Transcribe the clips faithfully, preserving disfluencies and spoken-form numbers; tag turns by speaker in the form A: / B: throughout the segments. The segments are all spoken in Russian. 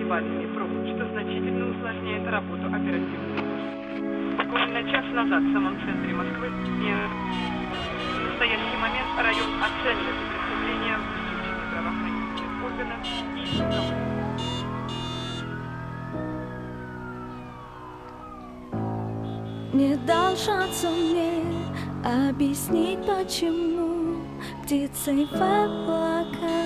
A: глобальными проб, что значительно усложняет работу оперативных служб. Буквально час назад в самом центре Москвы в настоящий момент район оценивает преступления в включении правоохранительных органов и уголовных.
B: Не дал шанса мне объяснить, почему птицей в облака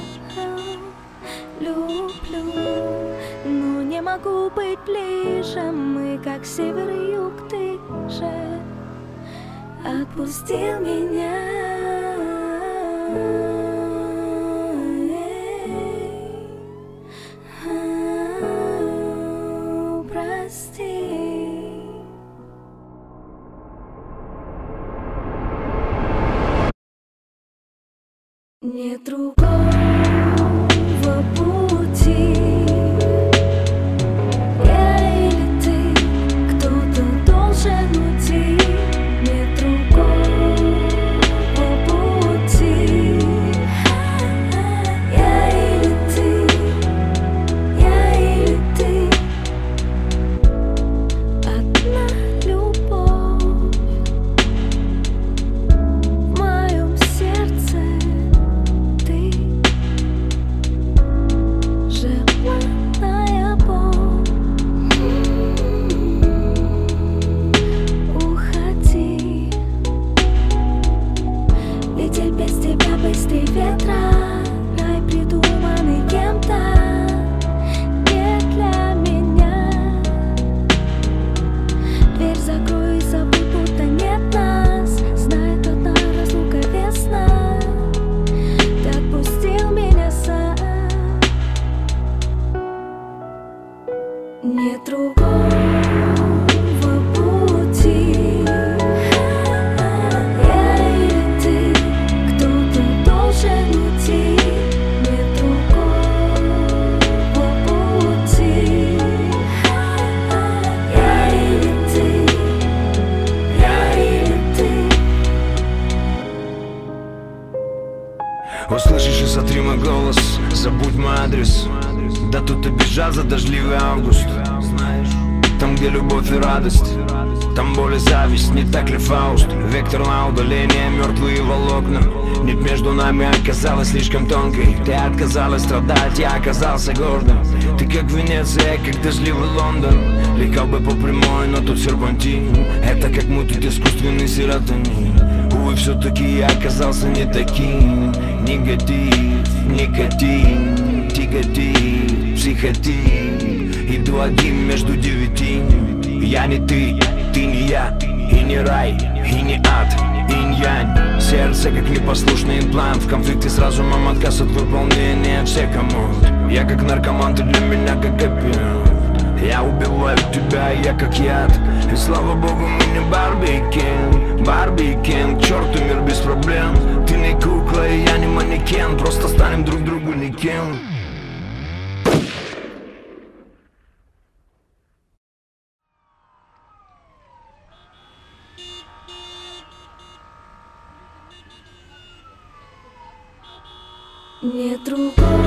B: люблю, но не могу быть ближе. Мы как север и юг, ты же отпустил меня. Нет другого пути. Я или ты, кто-то должен уйти. Нет другого пути. Я или ты, я или ты. Одна любовь в моем сердце. Быстрей ветра, рай придуманный кем-то, не для меня. Дверь закрой и забудь, будто нет нас. Знает одна разлука весна. Ты отпустил меня сам. Нет другого пути.
C: Услышишь и сотри мой голос, забудь мой адрес. Да тут обижал за дождливый август. Там, где любовь и радость, там боль и зависть, не так ли, Фауст? Вектор на удаление, мертвые волокна. Нить между нами оказалась слишком тонкой. Ты отказалась страдать, я оказался гордым. Ты как Венеция, как дождливый Лондон. Летел бы по прямой, но тут серпантин. Это как мутит искусственный серотонин. Увы, все-таки я оказался не таким. Негатив, никотин, тяготит, психотин. Иду один между девяти. Я не ты, ты не я. И не рай, и не ад, инь-янь. Сердце как непослушный имплант. В конфликте с разумом, отказ от выполнения всех команд. Я как наркоман, ты для меня как опиат. Я убиваю тебя, я как яд. И слава богу, мы не Барби и Кен. Барби и Кен, к черту мир без проблем. Ты не кукла, и я не манекен. Просто станем друг другу никем.
B: Нет другого